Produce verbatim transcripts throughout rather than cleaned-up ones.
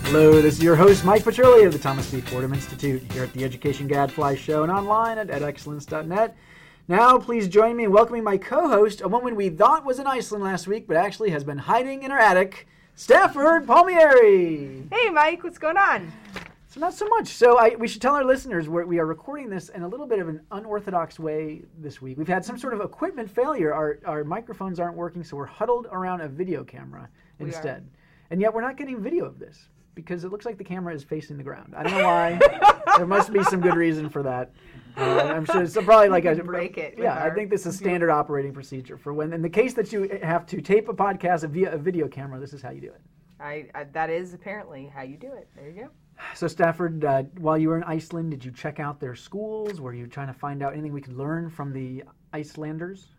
Hello, this is your host, Mike Petrilli of the Thomas B. Fordham Institute, here at the Education Gadfly Show and online at ed excellence dot net. Now, please join me in welcoming my co-host, a woman we thought was in Iceland last week, but actually has been hiding in her attic, Stafford Palmieri. Hey, Mike, what's going on? So not so much. So I, we should tell our listeners we're, we are recording this in a little bit of an unorthodox way this week. We've had some sort of equipment failure. Our, our microphones aren't working, so we're huddled around a video camera instead. And yet we're not getting video of this, because it looks like the camera is facing the ground. I don't know why. There must be some good reason for that. Uh, I'm sure it's probably like a break it. Yeah, I think this is standard operating procedure for when, in the case that you have to tape a podcast via a video camera, this is how you do it. I, I that is apparently how you do it. There you go. So Stafford, uh, while you were in Iceland, did you check out their schools? Were you trying to find out anything we could learn from the Icelanders?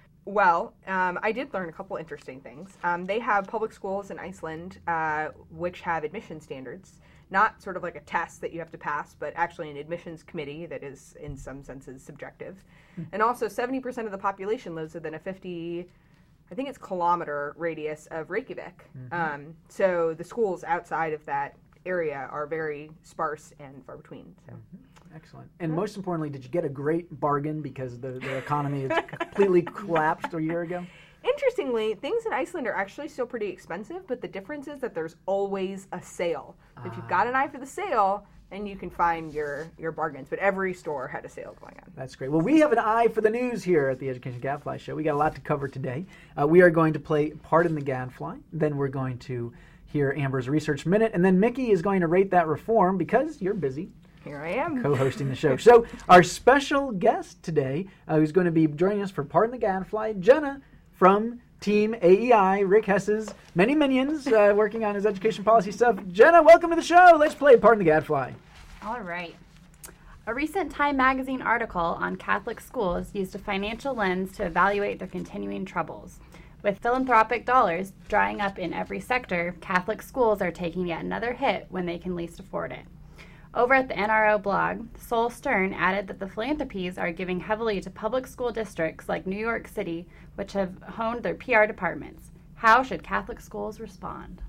Well, um, I did learn a couple interesting things. Um, they have public schools in Iceland, uh, which have admission standards, not sort of like a test that you have to pass, but actually an admissions committee that is, in some senses, subjective. Mm-hmm. And also, seventy percent of the population lives within a fifty, I think it's kilometer radius of Reykjavik. Mm-hmm. Um, so the schools outside of that area are very sparse and far between. So. Mm-hmm. Excellent. And most importantly, did you get a great bargain because the, the economy has completely collapsed a year ago? Interestingly, things in Iceland are actually still pretty expensive, but the difference is that there's always a sale. So if you've got an eye for the sale, then you can find your, your bargains. But every store had a sale going on. That's great. Well, we have an eye for the news here at the Education Gadfly Show. We got a lot to cover today. Uh, we are going to play Pardon the Gadfly. Then we're going to hear Amber's Research Minute. And then Mickey is going to rate that reform because you're busy. Here I am. Co-hosting the show. So our special guest today, uh, who's going to be joining us for Pardon the Gadfly, Jenna from Team A E I, Rick Hess's many minions, uh, working on his education policy stuff. Jenna, welcome to the show. Let's play Pardon the Gadfly. All right. A recent Time magazine article on Catholic schools used a financial lens to evaluate their continuing troubles. With philanthropic dollars drying up in every sector, Catholic schools are taking yet another hit when they can least afford it. Over at the N R O blog, Sol Stern added that the philanthropies are giving heavily to public school districts like New York City, which have honed their P R departments. How should Catholic schools respond?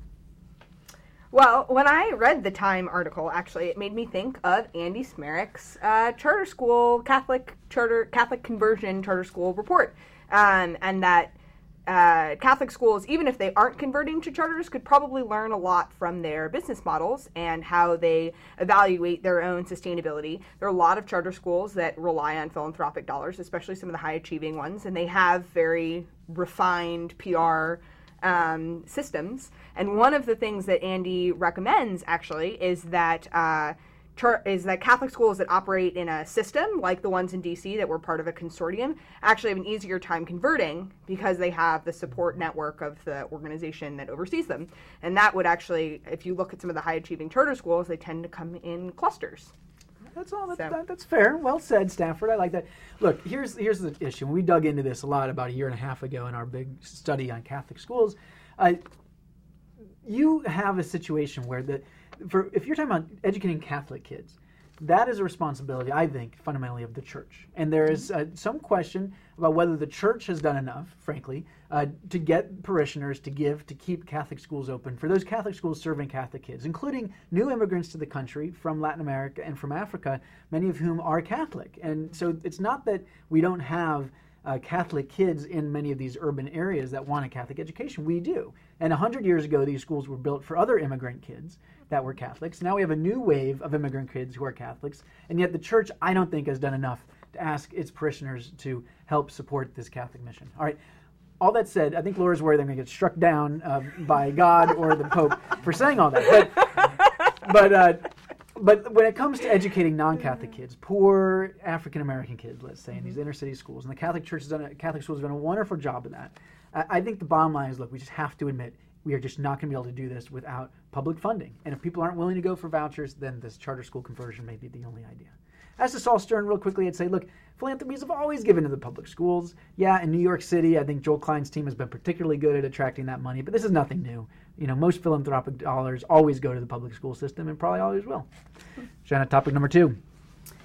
Well, when I read the Time article, actually, it made me think of Andy Smerrick's uh, charter school, Catholic charter, Catholic conversion charter school report, um, and that Uh, Catholic schools, even if they aren't converting to charters, could probably learn a lot from their business models and how they evaluate their own sustainability. There are a lot of charter schools that rely on philanthropic dollars, especially some of the high-achieving ones, and they have very refined P R um, systems. And one of the things that Andy recommends, actually, is that uh, is that Catholic schools that operate in a system, like the ones in D C that were part of a consortium, actually have an easier time converting because they have the support network of the organization that oversees them. And that would actually, if you look at some of the high-achieving charter schools, they tend to come in clusters. That's all. That's, so. that, that's fair. Well said, Stafford. I like that. Look, here's here's the issue. We dug into this a lot about a year and a half ago in our big study on Catholic schools. Uh, you have a situation where the For, if you're talking about educating Catholic kids, that is a responsibility, I think, fundamentally of the church. And there is uh, some question about whether the church has done enough, frankly, uh, to get parishioners to give, to keep Catholic schools open for those Catholic schools serving Catholic kids, including new immigrants to the country from Latin America and from Africa, many of whom are Catholic. And so it's not that we don't have Uh, Catholic kids in many of these urban areas that want a Catholic education. We do. And one hundred years ago, these schools were built for other immigrant kids that were Catholics. Now we have a new wave of immigrant kids who are Catholics, and yet the church, I don't think, has done enough to ask its parishioners to help support this Catholic mission. All right. All that said, I think Laura's worried they're going to get struck down uh, by God or the Pope for saying all that. But, but uh, But when it comes to educating non-Catholic kids, poor African-American kids, let's say, in these inner-city schools, and the Catholic Church has done a, Catholic schools have done a wonderful job of that. I, I think the bottom line is, look, we just have to admit we are just not going to be able to do this without public funding. And if people aren't willing to go for vouchers, then this charter school conversion may be the only idea. As to Sol Stern, real quickly, I'd say, look, philanthropies have always given to the public schools. Yeah, in New York City, I think Joel Klein's team has been particularly good at attracting that money, but this is nothing new. You know, most philanthropic dollars always go to the public school system and probably always will. Jenna, topic number two.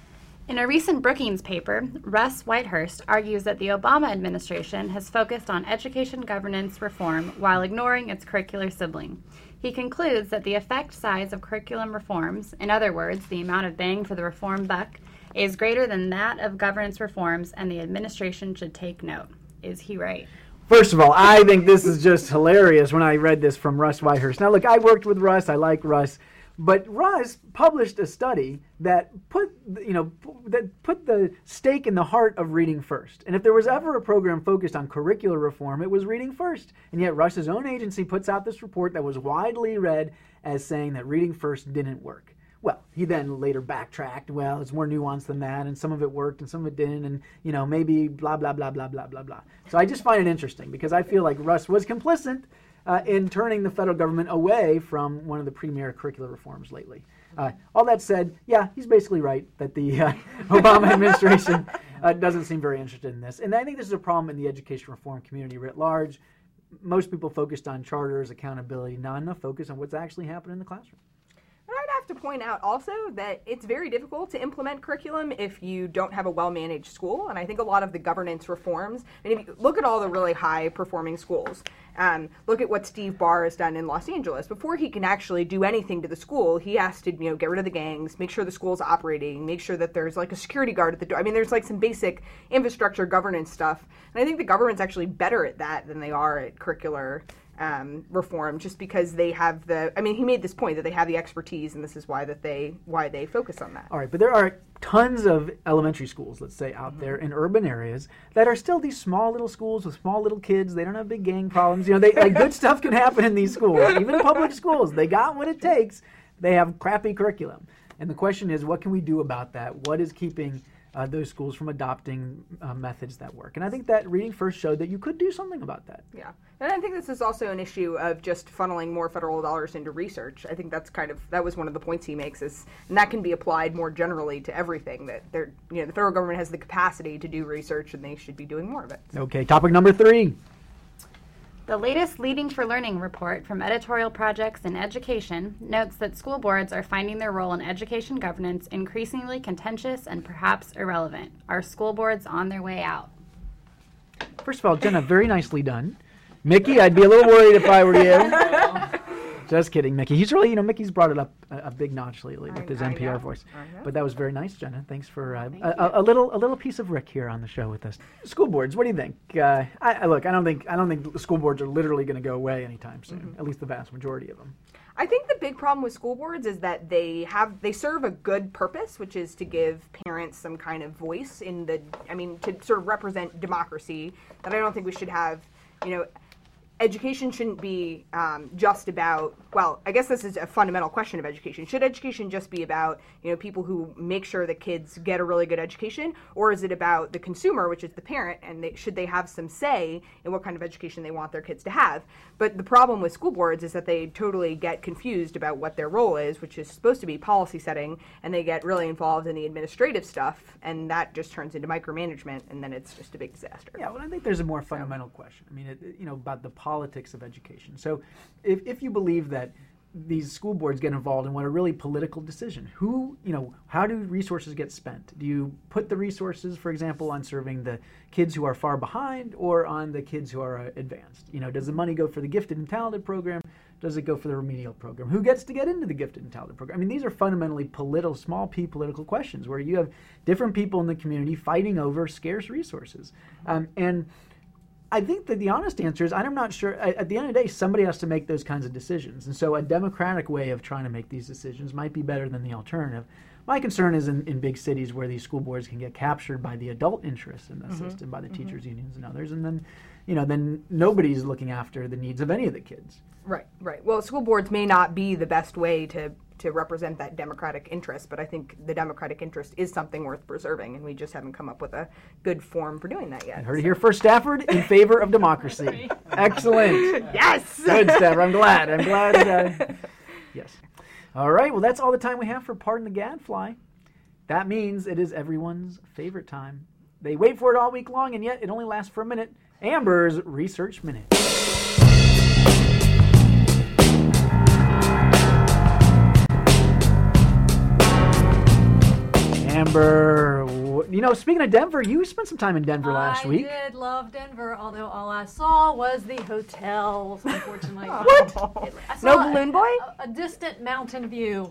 In a recent Brookings paper, Russ Whitehurst argues that the Obama administration has focused on education governance reform while ignoring its curricular sibling. He concludes that the effect size of curriculum reforms, in other words, the amount of bang for the reform buck, is greater than that of governance reforms, and the administration should take note. Is he right? First of all, I think this is just hilarious when I read this from Russ Whitehurst. Now, look, I worked with Russ. I like Russ. But Russ published a study that put, you know, that put the stake in the heart of Reading First. And if there was ever a program focused on curricular reform, it was Reading First. And yet Russ's own agency puts out this report that was widely read as saying that Reading First didn't work. Well, he then later backtracked. Well, it's more nuanced than that, and some of it worked and some of it didn't, and, you know, maybe blah, blah, blah, blah, blah, blah, blah. So I just find it interesting because I feel like Russ was complicit Uh, in turning the federal government away from one of the premier curricular reforms lately. Uh, all that said, yeah, he's basically right that the uh, Obama administration uh, doesn't seem very interested in this. And I think this is a problem in the education reform community writ large. Most people focused on charters, accountability, not enough focus on what's actually happening in the classroom. And I'd have to point out also that it's very difficult to implement curriculum if you don't have a well-managed school. And I think a lot of the governance reforms, and if you look at all the really high-performing schools, um, look at what Steve Barr has done in Los Angeles. Before he can actually do anything to the school, he has to, you know, get rid of the gangs, make sure the school's operating, make sure that there's like a security guard at the door. I mean, there's like some basic infrastructure governance stuff. And I think the government's actually better at that than they are at curricular Um, reform, just because they have the, I mean, he made this point that they have the expertise, and this is why that they why they focus on that. All right, but there are tons of elementary schools, let's say, out mm-hmm. there in urban areas that are still these small little schools with small little kids. They don't have big gang problems. You know, they like good stuff can happen in these schools, even in public schools. They got what it takes. They have crappy curriculum, and the question is, what can we do about that? What is keeping Uh, those schools from adopting uh, methods that work? And I think that Reading First showed that you could do something about that. Yeah. And I think this is also an issue of just funneling more federal dollars into research. I think that's kind of, that was one of the points he makes, is, and that can be applied more generally to everything, that they're, you know, the federal government has the capacity to do research and they should be doing more of it. Okay, topic number three. The latest Leading for Learning report from Editorial Projects in Education notes that school boards are finding their role in education governance increasingly contentious and perhaps irrelevant. Are school boards on their way out? First of all, Jenna, very nicely done. Mickey, I'd be a little worried if I were you. Just kidding, Mickey. He's really, you know, Mickey's brought it up a, a big notch lately with I, his I N P R know. voice. But that was very nice, Jenna. Thanks for uh, Thank a, a little a little piece of Rick here on the show with us. School boards, what do you think? Uh, I, I look, I don't think I don't think the school boards are literally going to go away anytime soon. Mm-hmm. At least the vast majority of them. I think the big problem with school boards is that they have they serve a good purpose, which is to give parents some kind of voice in the. I mean, to sort of represent democracy. That I don't think we should have. You know. Education shouldn't be um, just about, well, I guess this is a fundamental question of education. Should education just be about, you know, people who make sure that kids get a really good education? Or is it about the consumer, which is the parent, and they, should they have some say in what kind of education they want their kids to have? But the problem with school boards is that they totally get confused about what their role is, which is supposed to be policy setting, and they get really involved in the administrative stuff, and that just turns into micromanagement, and then it's just a big disaster. Yeah, well, I think there's a more fundamental question. I mean, it, you know, about the politics of education. So if, if you believe that these school boards get involved in what a really political decision, who, you know, how do resources get spent? Do you put the resources, for example, on serving the kids who are far behind or on the kids who are uh, advanced? You know, does the money go for the gifted and talented program? Does it go for the remedial program? Who gets to get into the gifted and talented program? I mean, these are fundamentally political, small p political questions where you have different people in the community fighting over scarce resources. Um, and I think that the honest answer is I'm not sure. At the end of the day, somebody has to make those kinds of decisions. And so a democratic way of trying to make these decisions might be better than the alternative. My concern is in, in big cities where these school boards can get captured by the adult interests in the mm-hmm. system, by the mm-hmm. teachers' unions and others. And then, you know, then nobody's looking after the needs of any of the kids. Right, right. Well, school boards may not be the best way to to represent that democratic interest, but I think the democratic interest is something worth preserving, and we just haven't come up with a good form for doing that yet. I heard so. It here first, Stafford, in favor of democracy. Excellent. Yes! Good, Stafford. I'm glad. I'm glad. Uh, yes. All right, well, that's all the time we have for Pardon the Gadfly. That means it is everyone's favorite time. They wait for it all week long, and yet it only lasts for a minute. Amber's Research Minute. Amber, you know, speaking of Denver, you spent some time in Denver last I week. I did love Denver, although all I saw was the hotels, unfortunately. What? I saw No balloon boy? A, a distant mountain view.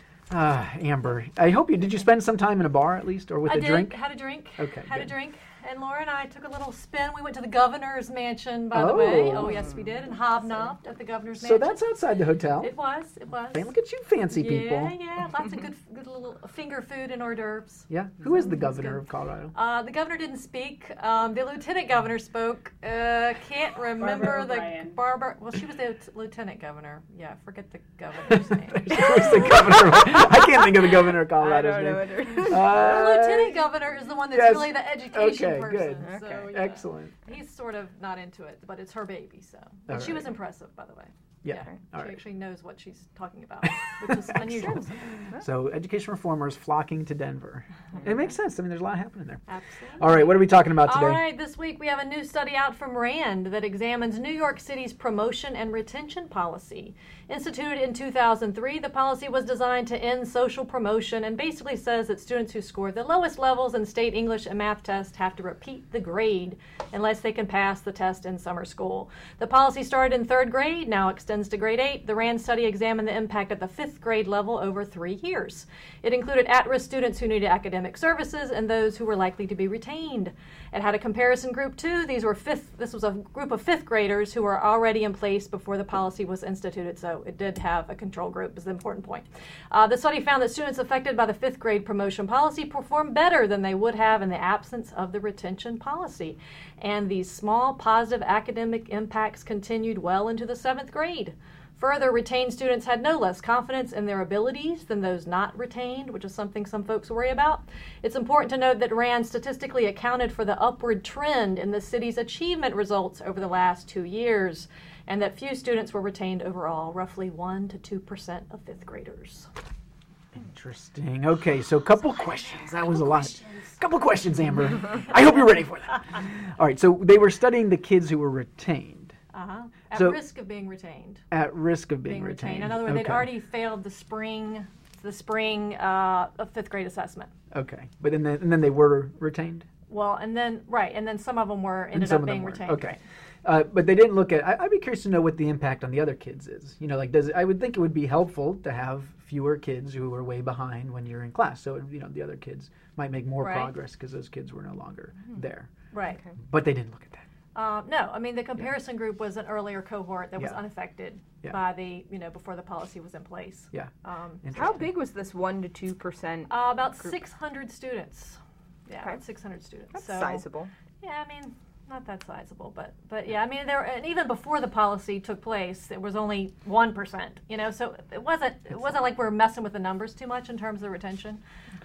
Ah, Amber, I hope you, did you spend some time in a bar at least, or with I a did, drink? had a drink. Okay, Had good. a drink. And Laura and I took a little spin. We went to the governor's mansion, by the way. Oh. Oh, yes, we did. And hobnobbed at the governor's So mansion. that's outside the hotel. It was. It was. Hey, look at you fancy yeah, people. Yeah, Lots of good, good little finger food and hors d'oeuvres. Yeah. Who is the That's governor good. of Colorado? Uh, the governor didn't speak. Um, the lieutenant governor spoke. Uh, can't remember Barbara the O'Brien. Barbara. Well, she was the t- lieutenant governor. Yeah, forget the governor's name. Who's the governor? I can't think of the governor of Colorado's I don't know name. either. The Uh, lieutenant governor is the one that's yes. really the education Okay, person. good. So, Okay. yeah. Excellent. He's sort of not into it, but it's her baby, so. But All she was right. impressive, by the way. Yeah. All she right. actually knows what she's talking about, which is unusual. So education reformers flocking to Denver. It makes sense. I mean, there's a lot happening there. Absolutely. All right, what are we talking about today? All right, this week we have a new study out from RAND that examines New York City's promotion and retention policy. Instituted in two thousand three, the policy was designed to end social promotion and basically says that students who score the lowest levels in state English and math tests have to repeat the grade unless they can pass the test in summer school. The policy started in third grade, now extends to grade eight. The RAND study examined the impact at the fifth grade level over three years. It included at-risk students who needed academic services and those who were likely to be retained. It had a comparison group too. These were fifth. This was a group of fifth graders who were already in place before the policy was instituted. So it did have a control group. Is the important point. Uh, the study found that students affected by the fifth grade promotion policy performed better than they would have in the absence of the retention policy, and these small positive academic impacts continued well into the seventh grade. Further, retained students had no less confidence in their abilities than those not retained, which is something some folks worry about. It's important to note that RAND statistically accounted for the upward trend in the city's achievement results over the last two years, and that few students were retained overall, roughly one to two percent of fifth graders. Interesting. Okay, so a couple questions. That was a lot. Couple questions, Amber. I hope you're ready for that. All right, so they were studying the kids who were retained. Uh-huh. At So- risk of being retained. At risk of being, Being retained. retained. In other words, they'd Okay. already failed the spring, the spring uh, of fifth grade assessment. Okay, but then and then they were retained. Well, and then right, and then some of them were And ended some up of them being weren't. retained. Okay, uh, but they didn't look at. I, I'd be curious to know what the impact on the other kids is. You know, like does it, I would think it would be helpful to have fewer kids who are way behind when you're in class. So you know, the other kids might make more Right. progress because those kids were no longer there. Right. But they didn't look at that. Uh, no, I mean the comparison group was an earlier cohort that was Yeah. unaffected Yeah. by the you know before the policy was in place. Yeah. Um, Interesting. How big was this one to two percent? uh, about six hundred students. Yeah, Okay. about six hundred students. That's so, sizable. Yeah, I mean, not that sizable, but but yeah, I mean, there and even before the policy took place, it was only one percent. You know, so it wasn't it wasn't like we were messing with the numbers too much in terms of retention.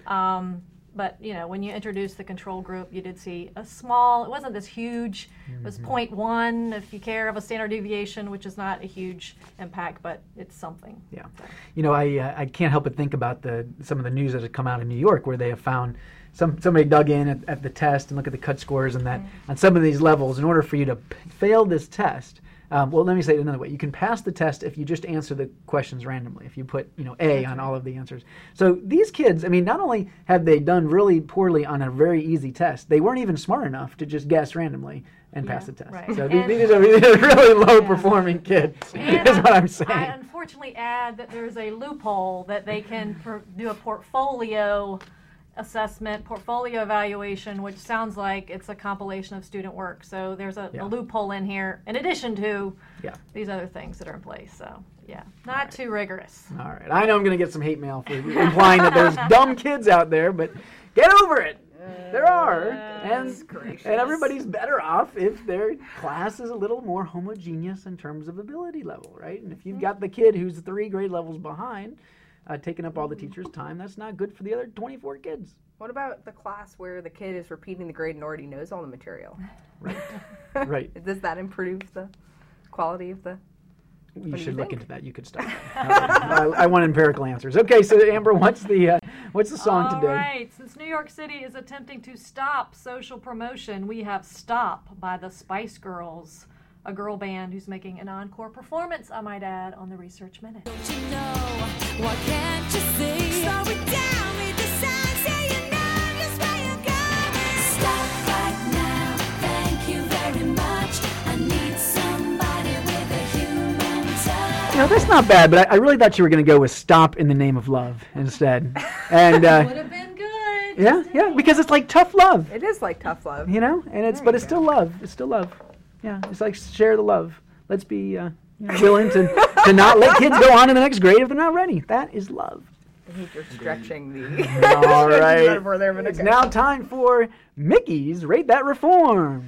Um, but you know, when you introduced the control group, you did see a small. It wasn't this huge. It was zero point one, if you care, of a standard deviation, which is not a huge impact, but it's something. Yeah, you know, I uh, I can't help but think about the some of the news that has come out in New York where they have found some somebody dug in at, at the test and look at the cut scores and that on some of these levels, in order for you to p- fail this test. Um, well, let me say it another way. You can pass the test if you just answer the questions randomly, if you put, you know, A on all of the answers. So these kids, I mean, not only have they done really poorly on a very easy test, they weren't even smart enough to just guess randomly and pass the test. right. So And- these, these, are, these are really low-performing kids, And is what I'm I saying. unfortunately add that there's a loophole that they can per- do a portfolio assessment, portfolio evaluation, which sounds like it's a compilation of student work. So there's a, Yeah. a loophole in here in addition to Yeah. these other things that are in place. So yeah, not too rigorous. All right. I know I'm going to get some hate mail for implying that there's dumb kids out there, but get over it. There are. And, and everybody's better off if their class is a little more homogeneous in terms of ability level, right? And if you've got the kid who's three grade levels behind, uh, taking up all the teacher's time, that's not good for the other twenty-four kids. What about the class where the kid is repeating the grade and already knows all the material? Right. Right. Does that improve the quality of the? You do should you look think? into that. You could stop that. I, I want empirical answers. Okay, so Amber, what's the uh, what's the song All today? right. Since New York City is attempting to stop social promotion, we have "Stop" by the Spice Girls, a girl band who's making an encore performance, I might add, on the Research Minute. Don't you know? What can't you see? Slow it down, read the signs, say you know just where you're going. You know, that's not bad, but I, I really thought you were going to go with "Stop in the Name of Love" instead. And uh, Would have been good. yeah, yeah, because it's like tough love, It is like tough love. you know, and it's There but you it's go. still love. It's still love. Yeah, it's like share the love. Let's be uh, you know, willing to to not let kids go on to the next grade if they're not ready. That is love. I think you're stretching the All right. metaphor there, but It's okay. now time for Mickey's Rate That Reform.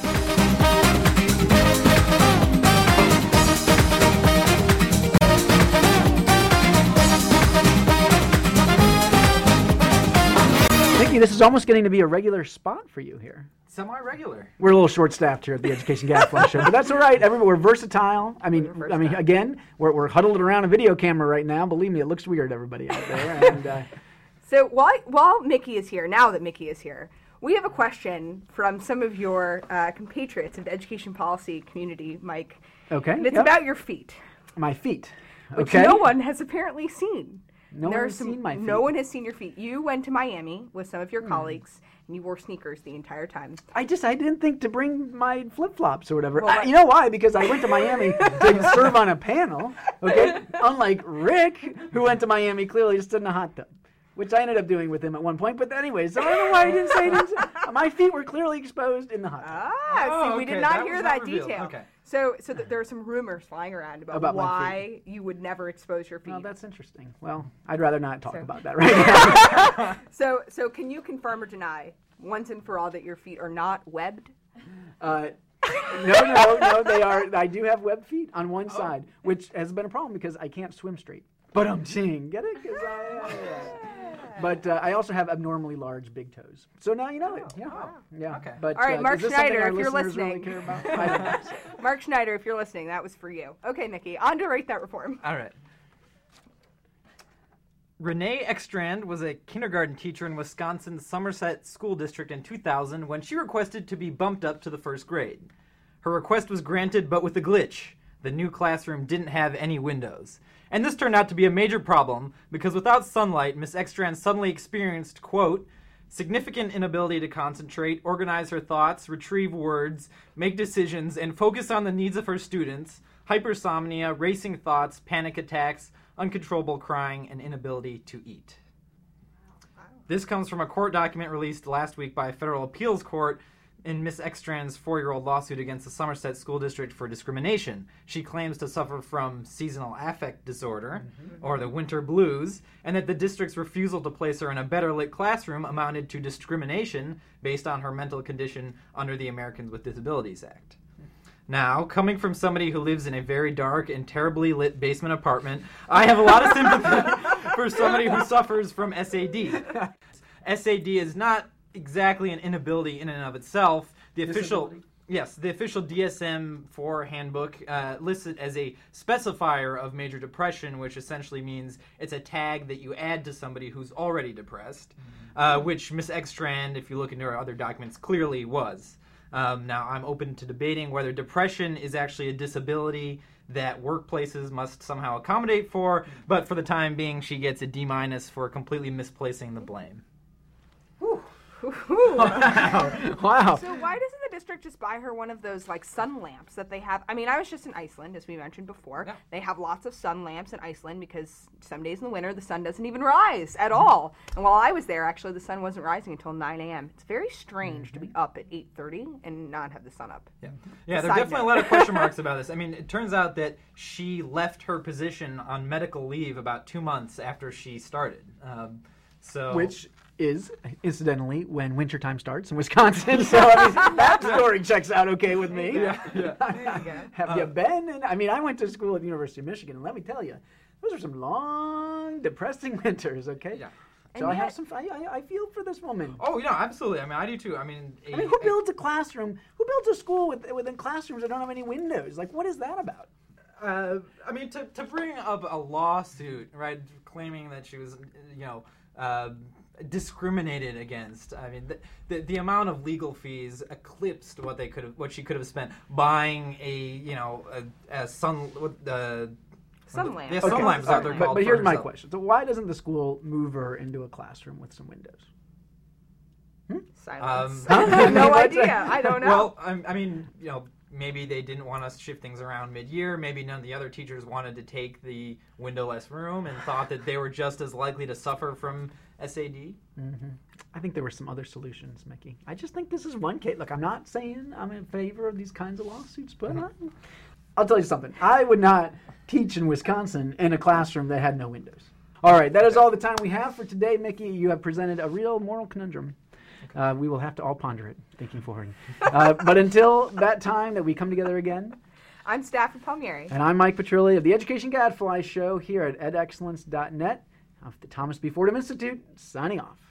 Mickey, this is almost getting to be a regular spot for you here. Semi-regular. We're a little short-staffed here at the Education Gadfly Show, but that's all right. Everybody, we're versatile. I mean, We're I mean, versatile. again, we're, we're huddled around a video camera right now. Believe me, it looks weird, everybody out there. And uh, So while while Mickey is here, now that Mickey is here, we have a question from some of your uh, compatriots in the education policy community, Mike. okay, And it's yep. about your feet, my feet. which Okay, no one has apparently seen. No There one are has some- seen my feet. No one has seen your feet. You went to Miami with some of Hmm. your colleagues, and you wore sneakers the entire time. I just I didn't think to bring my flip flops or whatever. Well, Uh, what- you know why? Because I went to Miami to serve on a panel. Okay, unlike Rick, who went to Miami clearly just stood in a hot tub, which I ended up doing with him at one point. But anyways, so I don't know why he didn't say. He didn't say. My feet were clearly exposed in the hot tub. Ah, Oh, see, we okay, did not that hear was that not revealed. detail. Okay. So, so th- there are some rumors flying around about, About my why you would never expose your feet. Well, that's interesting. Well, I'd rather not talk So- about that right now. So, so can you confirm or deny once and for all that your feet are not webbed? Uh, no, no, no. They are. I do have webbed feet on one side, which has been a problem because I can't swim straight. But I'm seeing, get it? 'Cause I, uh, But uh, I also have abnormally large big toes. So now you know it. Yeah. Yeah. Okay. But, All right, uh, Mark is this something Schneider, our if you're listeners really listening. care about? I don't know. Mark Schneider, if you're listening, that was for you. Okay, Mickey, on to Rate That Reform. All right. Renee Ekstrand was a kindergarten teacher in Wisconsin's Somerset School District in two thousand when she requested to be bumped up to the first grade. Her request was granted, but with a glitch. The new classroom didn't have any windows. And this turned out to be a major problem because without sunlight, Miss Ekstrand suddenly experienced, quote, significant inability to concentrate, organize her thoughts, retrieve words, make decisions, and focus on the needs of her students, hypersomnia, racing thoughts, panic attacks, uncontrollable crying, and inability to eat. This comes from a court document released last week by a federal appeals court in Miss Ekstrand's four-year-old lawsuit against the Somerset School District for discrimination. She claims to suffer from seasonal affect disorder, mm-hmm. or the winter blues, and that the district's refusal to place her in a better lit classroom amounted to discrimination based on her mental condition under the Americans with Disabilities Act. Now, coming from somebody who lives in a very dark and terribly lit basement apartment, I have a lot of sympathy for somebody who suffers from S A D. S A D is not exactly an inability in and of itself. The official, Disability? yes, the official D S M four handbook uh, lists it as a specifier of major depression, which essentially means it's a tag that you add to somebody who's already depressed, uh, which Miss Ekstrand, if you look into her other documents, clearly was. Um, now, I'm open to debating whether depression is actually a disability that workplaces must somehow accommodate for, but for the time being, she gets a D minus for completely misplacing the blame. Wow. Wow. So why doesn't the district just buy her one of those like sun lamps that they have? I mean, I was just in Iceland, as we mentioned before. Yeah. They have lots of sun lamps in Iceland because some days in the winter the sun doesn't even rise at all. And while I was there, actually, the sun wasn't rising until nine a.m. It's very strange to be up at eight thirty and not have the sun up. Yeah, yeah. There are Side definitely note. a lot of question marks about this. I mean, it turns out that she left her position on medical leave about two months after she started. Um, so, Which is, incidentally, when wintertime starts in Wisconsin. So, I mean, that story checks out okay with me. yeah, yeah. Have you been? And, I mean, I went to school at the University of Michigan, and let me tell you, those are some long, depressing winters, okay? Yeah. So And I have yet- some, I, I, I feel for this woman. Oh, you know, absolutely. I mean, I do too. I mean, a, I mean, who a- builds a classroom? Who builds a school with, within classrooms that don't have any windows? Like, what is that about? Uh, I mean, to, to bring up a lawsuit, right, claiming that she was, you know, uh, discriminated against. I mean, the, the the amount of legal fees eclipsed what they could have, what she could have spent buying a, you know, a, a sun, what the Sun lamp. Yeah, sun Okay, lamps. all Are right, they're but, called but for here's my herself. question. So why doesn't the school move her into a classroom with some windows? Silence. Um, I have no What's idea. that? I don't know. Well, I, I mean, you know, maybe they didn't want to shift things around mid-year. Maybe none of the other teachers wanted to take the windowless room and thought that they were just as likely to suffer from S A D. Mm-hmm. I think there were some other solutions, Mickey. I just think this is one case. Look, I'm not saying I'm in favor of these kinds of lawsuits, but I, I'll tell you something. I would not teach in Wisconsin in a classroom that had no windows. All right, that is all the time we have for today, Mickey. You have presented a real moral conundrum. Uh, we will have to all ponder it, thinking forward. Uh, but until that time that we come together again, I'm Stafford Palmieri. And I'm Mike Petrilli of the Education Gadfly Show here at ed excellence dot net of the Thomas B. Fordham Institute, signing off.